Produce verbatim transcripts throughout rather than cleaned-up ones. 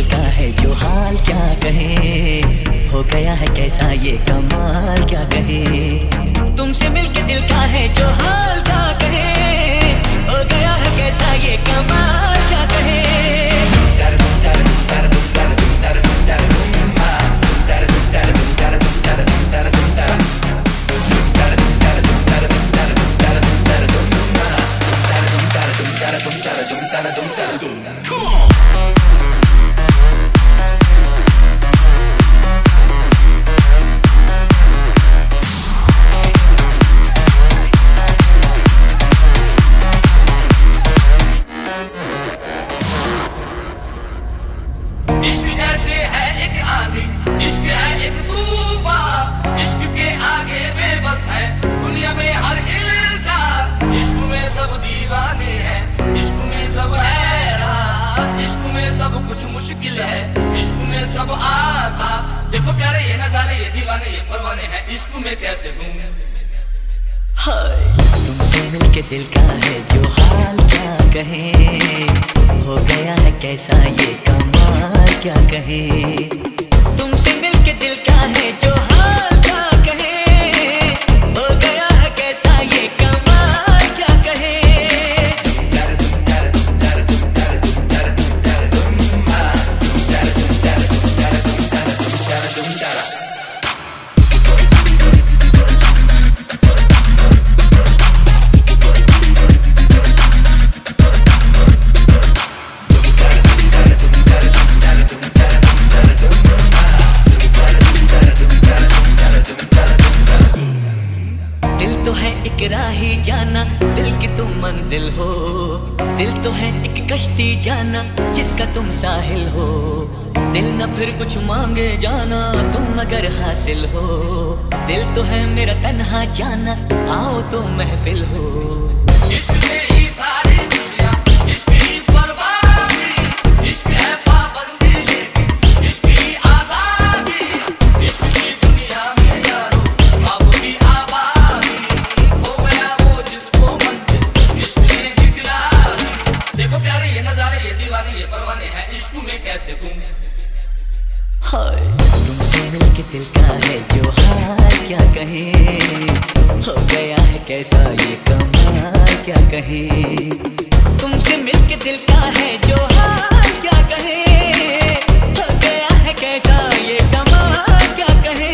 का है जो हाल क्या कहे, हो गया है कैसा ये कमाल क्या कहे। तुमसे मिलके दिल का है जो हाल क्या कहे, हो गया है कैसा ये कमाल क्या कहे। Come on! इश्क जैसे है एक आंधी, इश्क है एक तूफान, इश्क के आगे बेबस है दुनिया में हर इंसान। इश्क में सब दीवाने हैं, इश्क में सब हैरान, इश्क में सब कुछ मुश्किल है, इश्क में सब आसान। देखो प्यारे ये नजारे, ये दीवाने, ये परवाने हैं, इश्क में कैसे घूमे। हाय तुमसे मिलके दिल का है जो हाल क्या कहे, हो गया है कैसा ये कमाल क्या कहे। तुमसे मिलके दिल का है जो हाल क्या कहे, हो गया है कैसा ये कमाल क्या कहे। एक राही जाना दिल की तुम मंजिल हो, दिल तो है एक कश्ती जाना जिसका तुम साहिल हो। दिल न फिर कुछ मांगे जाना तुम अगर हासिल हो, दिल तो है मेरा तन्हा जाना आओ तो महफिल हो। इश्क में ही सारी खुशियां, इश्क ही बर्बादी, इश्क है पाबंदी लेकिन इश्क ही आजादी। इश्क की दुनिया में यारो बाबू की आबादी, हो गया वो जिसको मंजिल इश्क ने दिखलाई। देखो प्यारे ये नजारे, ये दीवाने, ये परवाने हैं, इश्क में कैसे तुम। हाय तुमसे मिलके दिल का है जो हाल क्या कहे, हो गया है कैसा ये कमाल क्या कहे। तुमसे मिलके दिल का है जो हाल क्या कहे, हो गया है कैसा ये कमाल क्या कहे।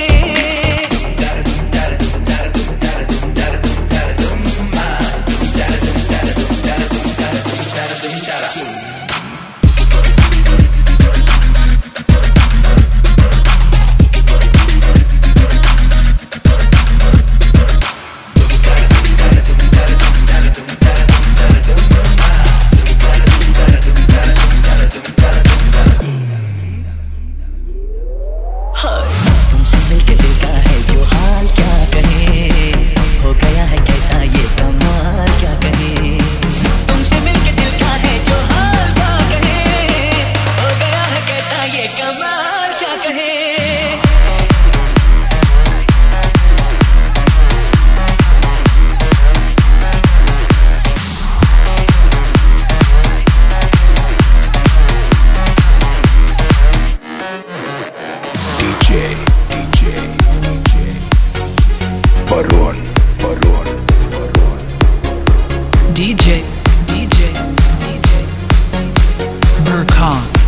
तुमसे मिलके दिल का है जो हाल क्या कहे, हो गया है कैसा ये कमाल क्या कहे। तुमसे मिलके दिल का है जो हाल क्या कहे, हो गया है कैसा ये कमाल क्या कहे। DJ, DJ, DJ, Baron, Baron, Baron, DJ, DJ, DJ, Burkhan.